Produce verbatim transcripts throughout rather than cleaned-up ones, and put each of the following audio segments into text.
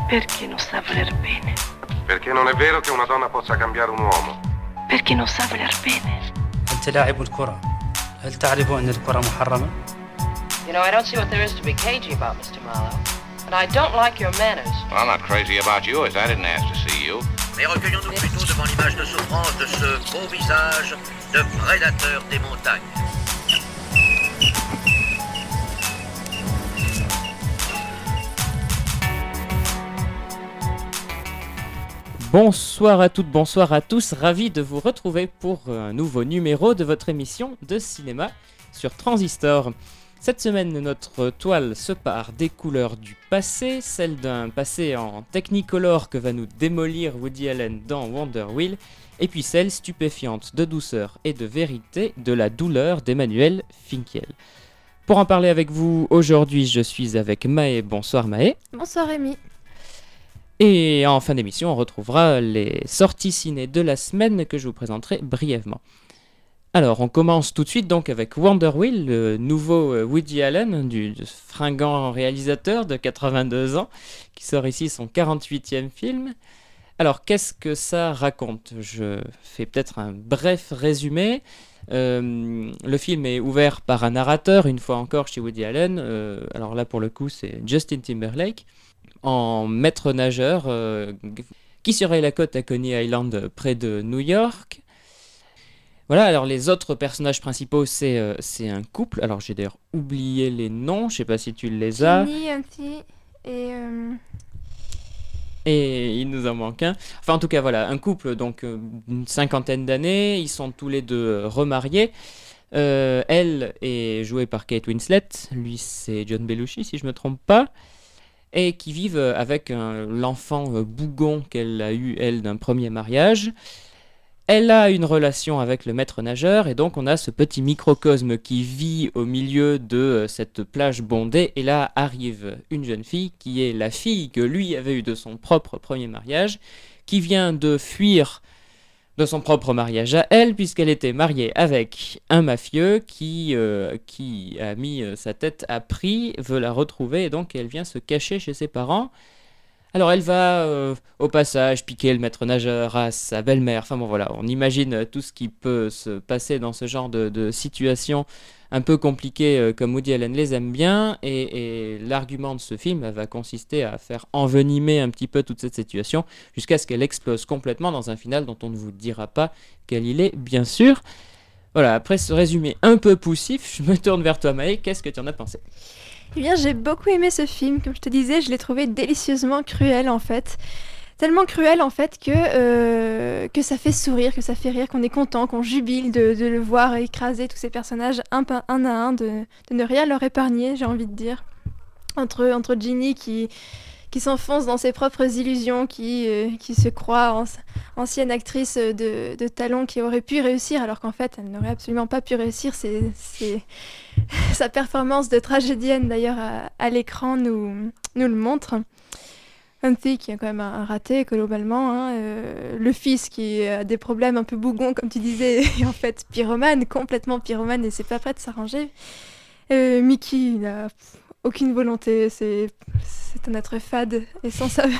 Perché non sa voler bene. Perché non è vero che una donna possa cambiare un uomo. Perché non sa voler bene. أنت لاعب الكرة. هل تعرف أن الكرة محرمة؟ You know, I don't see what there is to be cagey about, Mister Marlowe. And I don't like your manners. Well, I'm not crazy about you, as I didn't ask to see you. Mais recueillons-nous plutôt devant l'image de souffrance de ce beau visage de prédateur des montagnes. Bonsoir à toutes, bonsoir à tous, ravi de vous retrouver pour un nouveau numéro de votre émission de cinéma sur Transistor. Cette semaine, notre toile se part des couleurs du passé, celle d'un passé en Technicolor que va nous démolir Woody Allen dans Wonder Wheel, et puis celle stupéfiante de douceur et de vérité de la douleur d'Emmanuel Finkiel. Pour en parler avec vous aujourd'hui, je suis avec Maë. Bonsoir Maë. Bonsoir Rémi. Et en fin d'émission, on retrouvera les sorties ciné de la semaine que je vous présenterai brièvement. Alors, on commence tout de suite donc avec Wonder Wheel, le nouveau Woody Allen, du, du fringant réalisateur de quatre-vingt-deux ans, qui sort ici son quarante-huitième film. Alors, qu'est-ce que ça raconte ? Je fais peut-être un bref résumé. Euh, le film est ouvert par un narrateur, une fois encore chez Woody Allen. Euh, alors là, pour le coup, c'est Justin Timberlake, en maître nageur euh, qui surveille la côte à Coney Island près de New York. Voilà, alors les autres personnages principaux, c'est, euh, c'est un couple. Alors j'ai d'ailleurs oublié les noms, je sais pas si tu les as. Ginny, Anthony et... Euh... Et il nous en manque un. Enfin en tout cas voilà, un couple donc euh, une cinquantaine d'années, ils sont tous les deux euh, remariés. Euh, elle est jouée par Kate Winslet, lui c'est John Belushi si je me trompe pas. Et qui vivent avec un, l'enfant euh, bougon qu'elle a eu, elle, d'un premier mariage. Elle a une relation avec le maître nageur, et donc on a ce petit microcosme qui vit au milieu de euh, cette plage bondée, et là arrive une jeune fille, qui est la fille que lui avait eue de son propre premier mariage, qui vient de fuir de son propre mariage à elle, puisqu'elle était mariée avec un mafieux qui, euh, qui a mis euh, sa tête à prix, veut la retrouver, et donc elle vient se cacher chez ses parents. Alors elle va euh, au passage piquer le maître nageur à sa belle-mère, enfin bon voilà, on imagine tout ce qui peut se passer dans ce genre de, de situation un peu compliquées euh, comme Woody Allen les aime bien, et, et l'argument de ce film va consister à faire envenimer un petit peu toute cette situation jusqu'à ce qu'elle explose complètement dans un final dont on ne vous dira pas quel il est bien sûr. Voilà, après ce résumé un peu poussif, je me tourne vers toi Maë, qu'est-ce que tu en as pensé ? Eh bien, j'ai beaucoup aimé ce film, comme je te disais, je l'ai trouvé délicieusement cruel en fait. Tellement cruel en fait que, euh, que ça fait sourire, que ça fait rire, qu'on est content, qu'on jubile de, de le voir écraser tous ces personnages un, un à un, de, de ne rien leur épargner, j'ai envie de dire. Entre, entre Ginny qui, qui s'enfonce dans ses propres illusions, qui, euh, qui se croit en, ancienne actrice de, de talent qui aurait pu réussir, alors qu'en fait elle n'aurait absolument pas pu réussir. C'est, c'est... Sa performance de tragédienne d'ailleurs à, à l'écran nous, nous le montre. Anthony qui a quand même un, un raté globalement, hein, euh, le fils qui a des problèmes un peu bougons comme tu disais, et en fait pyromane, complètement pyromane et c'est pas prêt de s'arranger. Euh, Mickey il n'a aucune volonté, c'est, c'est un être fade et sans saveur.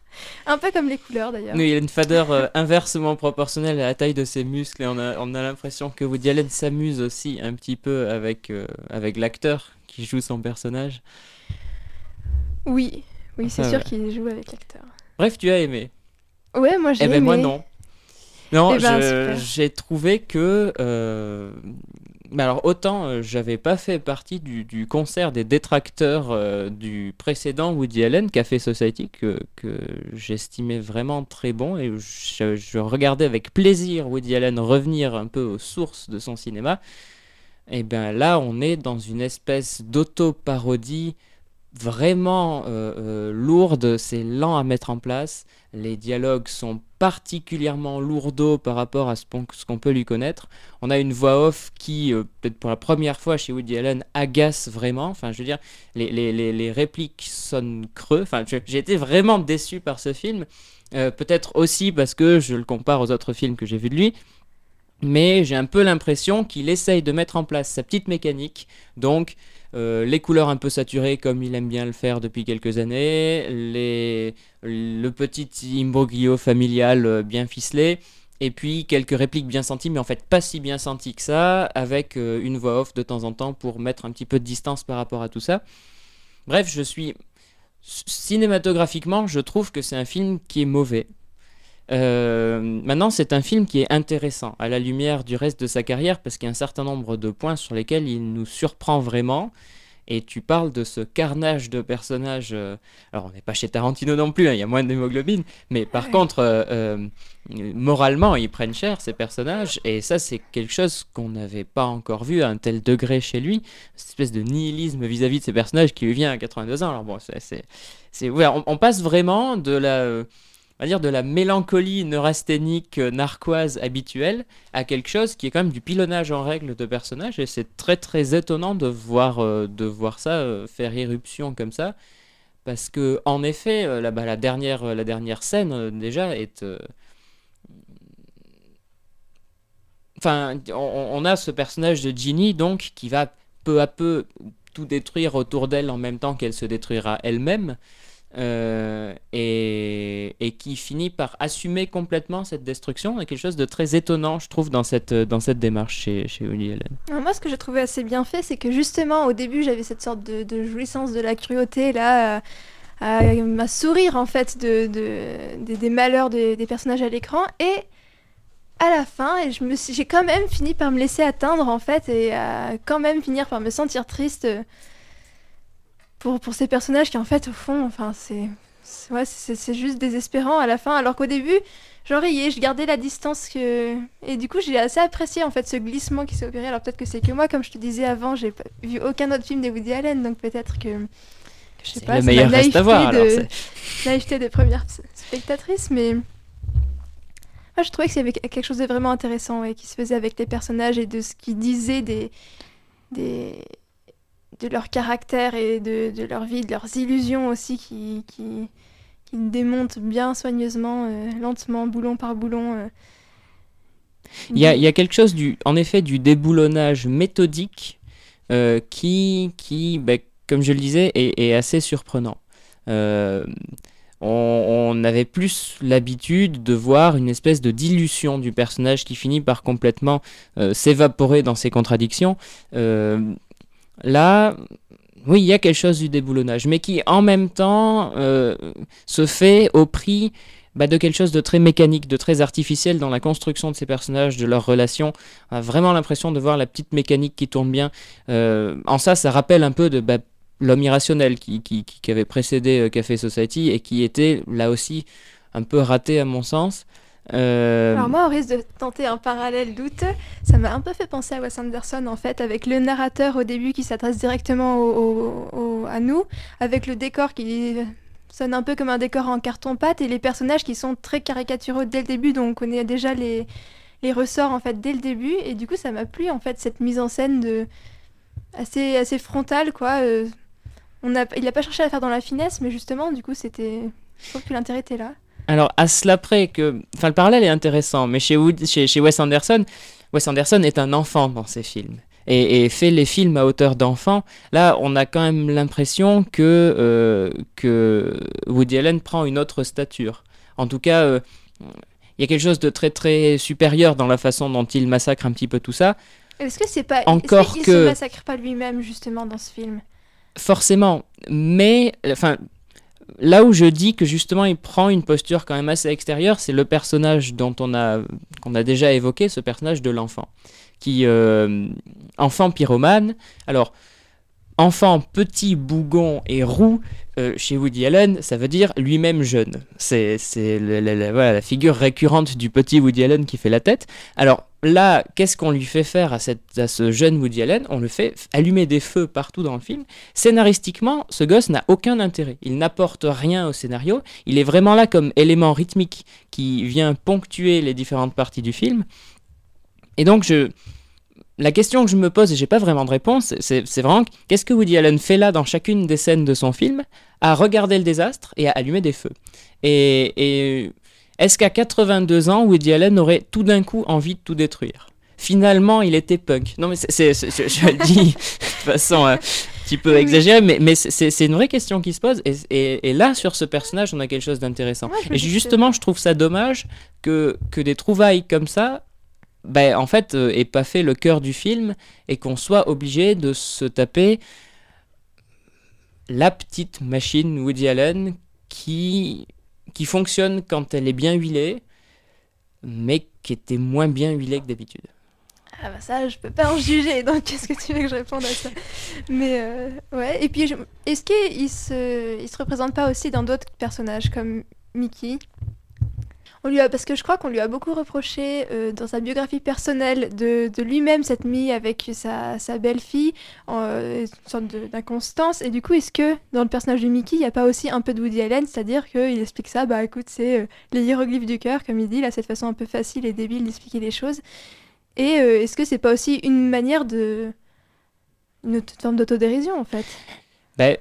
Un peu comme les couleurs d'ailleurs. Oui, il a une fadeur euh, inversement proportionnelle à la taille de ses muscles et on a, on a l'impression que Woody Allen s'amuse aussi un petit peu avec, euh, avec l'acteur qui joue son personnage. Oui, oui c'est ah, sûr ouais. qu'il joue avec l'acteur. Bref, tu as aimé. Ouais, moi j'ai eh ben, aimé. Moi non. Non, eh ben, je, j'ai trouvé que... Euh... Mais alors autant euh, j'avais pas fait partie du, du concert des détracteurs euh, du précédent Woody Allen Café Society que, que j'estimais vraiment très bon et je, je regardais avec plaisir Woody Allen revenir un peu aux sources de son cinéma. Et bien là on est dans une espèce d'auto-parodie vraiment euh, euh, lourde, c'est lent à mettre en place, les dialogues sont particulièrement lourdeaux par rapport à ce qu'on, ce qu'on peut lui connaître. On a une voix off qui, euh, peut-être pour la première fois chez Woody Allen, agace vraiment, enfin je veux dire, les, les, les, les répliques sonnent creux, enfin je, j'ai été vraiment déçu par ce film, euh, peut-être aussi parce que je le compare aux autres films que j'ai vus de lui, mais j'ai un peu l'impression qu'il essaye de mettre en place sa petite mécanique, donc euh, les couleurs un peu saturées comme il aime bien le faire depuis quelques années, les, le petit imbroglio familial euh, bien ficelé, et puis quelques répliques bien senties, mais en fait pas si bien senties que ça, avec euh, une voix off de temps en temps pour mettre un petit peu de distance par rapport à tout ça. Bref, je suis... Cinématographiquement, je trouve que c'est un film qui est mauvais. Euh, maintenant, c'est un film qui est intéressant à la lumière du reste de sa carrière parce qu'il y a un certain nombre de points sur lesquels il nous surprend vraiment. Et tu parles de ce carnage de personnages. Euh, alors, on n'est pas chez Tarantino non plus, hein, il y a moins d'hémoglobine. Mais par ouais. contre, euh, euh, moralement, ils prennent cher ces personnages. Et ça, c'est quelque chose qu'on n'avait pas encore vu à un tel degré chez lui. Cette espèce de nihilisme vis-à-vis de ces personnages qui lui vient à quatre-vingt-deux ans. Alors, bon, c'est, c'est, c'est, ouais, on, on passe vraiment de la. Euh, on va dire de la mélancolie neurasthénique euh, narquoise habituelle à quelque chose qui est quand même du pilonnage en règle de personnages, et c'est très très étonnant de voir, euh, de voir ça euh, faire irruption comme ça, parce que en effet euh, la, bah, la, dernière, euh, la dernière scène euh, déjà est... Euh... Enfin, on, on a ce personnage de Ginny donc qui va peu à peu tout détruire autour d'elle en même temps qu'elle se détruira elle-même. Euh, et, et qui finit par assumer complètement cette destruction. Il y a quelque chose de très étonnant, je trouve, dans cette, dans cette démarche chez, chez Woody Allen. Alors moi, ce que j'ai trouvé assez bien fait, c'est que justement, au début, j'avais cette sorte de, de jouissance de la cruauté, là, à, à, à sourire, en fait, de, de, de, des malheurs des, des personnages à l'écran, et à la fin, et je me suis, j'ai quand même fini par me laisser atteindre, en fait, et à quand même finir par me sentir triste Pour, pour ces personnages qui en fait au fond enfin c'est c'est, ouais, c'est c'est juste désespérant à la fin, alors qu'au début j'en riais, je gardais la distance que... et du coup j'ai assez apprécié en fait ce glissement qui s'est opéré. Alors peut-être que c'est que moi, comme je te disais avant, j'ai pas vu aucun autre film de Woody Allen, donc peut-être que, que je sais c'est pas, le c'est meilleur la reste à voir, de... alors c'est... naïveté de première spectatrice, mais moi je trouvais qu'il y avait quelque chose de vraiment intéressant et ouais, qui se faisait avec les personnages et de ce qu'ils disaient des des de leur caractère et de, de leur vie, de leurs illusions aussi, qui, qui, qui démontent bien soigneusement, euh, lentement, boulon par boulon. Euh. Il y a, il y a quelque chose, du, en effet, du déboulonnage méthodique euh, qui, qui bah, comme je le disais, est, est assez surprenant. Euh, on, on avait plus l'habitude de voir une espèce de dilution du personnage qui finit par complètement euh, s'évaporer dans ses contradictions. Euh, Là, oui, il y a quelque chose du déboulonnage, mais qui en même temps euh, se fait au prix bah, de quelque chose de très mécanique, de très artificiel dans la construction de ces personnages, de leurs relations. On a vraiment l'impression de voir la petite mécanique qui tourne bien. Euh, en ça, ça rappelle un peu de bah, L'homme irrationnel qui, qui, qui avait précédé euh, Café Society et qui était là aussi un peu raté à mon sens. Euh... Alors moi, au risque de tenter un parallèle douteux, ça m'a un peu fait penser à Wes Anderson en fait, avec le narrateur au début qui s'adresse directement au, au, au, à nous, avec le décor qui sonne un peu comme un décor en carton-pâte et les personnages qui sont très caricaturaux dès le début, donc on connaît déjà les, les ressorts en fait dès le début, et du coup ça m'a plu en fait cette mise en scène de assez, assez frontale quoi. Euh, on a, il n'a pas cherché à faire dans la finesse, mais justement du coup c'était, je trouve que l'intérêt était là. Alors, à cela près que... Enfin, le parallèle est intéressant, mais chez, Wood, chez, chez Wes Anderson, Wes Anderson est un enfant dans ses films. Et, et fait les films à hauteur d'enfant. Là, on a quand même l'impression que, euh, que Woody Allen prend une autre stature. En tout cas, euh, il y a quelque chose de très très supérieur dans la façon dont il massacre un petit peu tout ça. Est-ce que c'est pas... Encore Est-ce qu'il que... se massacre pas lui-même, justement, dans ce film ? Forcément. Mais... Enfin... Là où je dis que justement il prend une posture quand même assez extérieure, c'est le personnage dont on a, qu'on a déjà évoqué, ce personnage de l'enfant. Qui, euh, enfant pyromane, alors enfant petit, bougon et roux, euh, chez Woody Allen, ça veut dire lui-même jeune. C'est, c'est le, le, le, voilà, la figure récurrente du petit Woody Allen qui fait la tête. Alors là, qu'est-ce qu'on lui fait faire à, cette, à ce jeune Woody Allen ? On le fait allumer des feux partout dans le film. Scénaristiquement, ce gosse n'a aucun intérêt. Il n'apporte rien au scénario. Il est vraiment là comme élément rythmique qui vient ponctuer les différentes parties du film. Et donc, je... la question que je me pose, et j'ai pas vraiment de réponse, c'est, c'est vraiment qu'est-ce que Woody Allen fait là dans chacune des scènes de son film, à regarder le désastre et à allumer des feux. Et, et est-ce qu'à quatre-vingt-deux ans, Woody Allen aurait tout d'un coup envie de tout détruire ? Finalement, il était punk. Non, mais c'est, c'est, c'est, je, je le dis de façon euh, un petit peu exagérée, mais, mais c'est, c'est une vraie question qui se pose. Et, et, et là, sur ce personnage, on a quelque chose d'intéressant. Ouais, je me et dis justement, que- je trouve ça dommage que, que des trouvailles comme ça, ben, en fait, euh, aient pas fait le cœur du film et qu'on soit obligé de se taper la petite machine Woody Allen qui, qui fonctionne quand elle est bien huilée, mais qui était moins bien huilée que d'habitude. Ah bah ça, je peux pas en juger, donc qu'est-ce que tu veux que je réponde à ça? Mais euh, ouais, et puis je- est-ce qu'il se, il se représente pas aussi dans d'autres personnages comme Mickey? On lui a, parce que je crois qu'on lui a beaucoup reproché euh, dans sa biographie personnelle de, de lui-même s'être mis avec sa, sa belle-fille, en, euh, une sorte de- d'inconstance. Et du coup, est-ce que dans le personnage de Mickey, il n'y a pas aussi un peu de Woody Allen, c'est-à-dire qu'il explique ça, bah écoute, c'est euh, les hiéroglyphes du cœur, comme il dit, là, cette façon un peu facile et débile d'expliquer les choses. Et euh, est-ce que c'est pas aussi une manière de... une autre forme d'autodérision, en fait? Ben,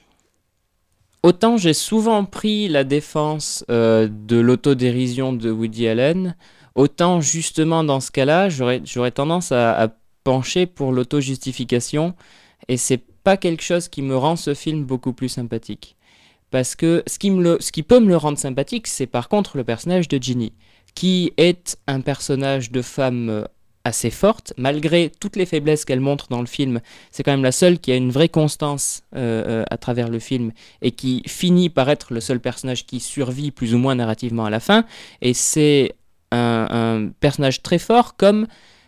autant j'ai souvent pris la défense euh, de l'autodérision de Woody Allen, autant justement dans ce cas-là, j'aurais, j'aurais tendance à, à pencher pour l'auto-justification, et c'est pas quelque chose qui me rend ce film beaucoup plus sympathique. Parce que ce qui, me le, ce qui peut me le rendre sympathique, c'est par contre le personnage de Ginny, qui est un personnage de femme euh, assez forte, malgré toutes les faiblesses qu'elle montre dans le film. C'est quand même la seule qui a une vraie constance euh, euh, à travers le film et qui finit par être le seul personnage qui survit plus ou moins narrativement à la fin. Et c'est un, un personnage très fort, comme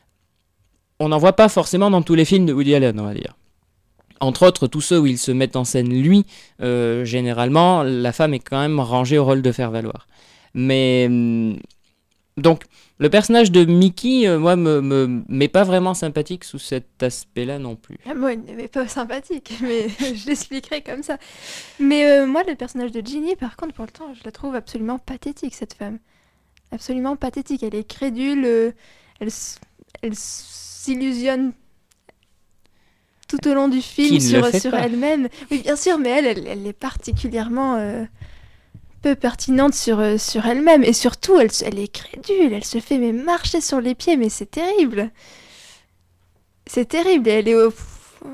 on n'en voit pas forcément dans tous les films de Woody Allen, on va dire. Entre autres, tous ceux où il se met en scène lui, euh, généralement, la femme est quand même rangée au rôle de faire valoir. Mais hum, donc, le personnage de Mickey, euh, moi, me, me m'est pas vraiment sympathique sous cet aspect-là non plus. Ah, moi, il n'est pas sympathique, mais je l'expliquerai comme ça. Mais euh, moi, le personnage de Ginny, par contre, pour le temps, je la trouve absolument pathétique, cette femme. Absolument pathétique. Elle est crédule, euh, elle, s- elle s'illusionne tout au long du film Qui ne le sur, fait sur pas. elle-même. Oui, bien sûr, mais elle, elle, elle est particulièrement euh, peu pertinente sur, euh, sur elle-même. Et surtout, elle, se- elle est crédule, elle se fait mais marcher sur les pieds, mais c'est terrible. C'est terrible, et elle est au-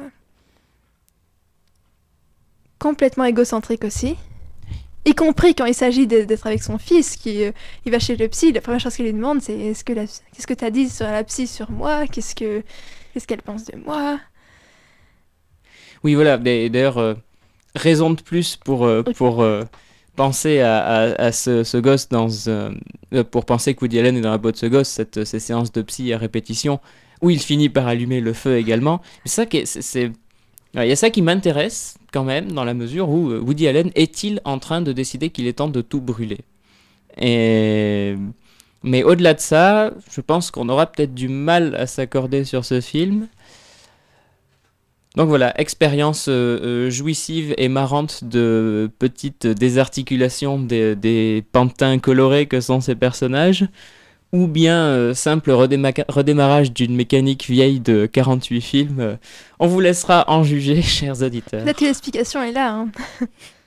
complètement égocentrique aussi. Y compris quand il s'agit de- d'être avec son fils, qui euh, il va chez le psy, la première chose qu'il lui demande, c'est est-ce que la- qu'est-ce que t'as dit sur la psy sur moi, qu'est-ce que qu'est-ce qu'elle pense de moi. Oui, voilà. mais D'ailleurs, euh, raison de plus pour, euh, pour euh, penser à, à, à ce, ce gosse dans... euh, euh, pour penser que Woody Allen est dans la peau de ce gosse, cette, ces séances de psy à répétition, où il finit par allumer le feu également. C'est ça qui est... c'est, c'est... Ouais, il y a ça qui m'intéresse quand même, dans la mesure où euh, Woody Allen est-il en train de décider qu'il est temps de tout brûler. Et... Mais au-delà de ça, je pense qu'on aura peut-être du mal à s'accorder sur ce film. Donc voilà, expérience euh, euh, jouissive et marrante de petites désarticulations des, des pantins colorés que sont ces personnages, ou bien euh, simple redéma- redémarrage d'une mécanique vieille de quarante-huit films. Euh, on vous laissera en juger, chers auditeurs. Peut-être que l'explication est là. Hein.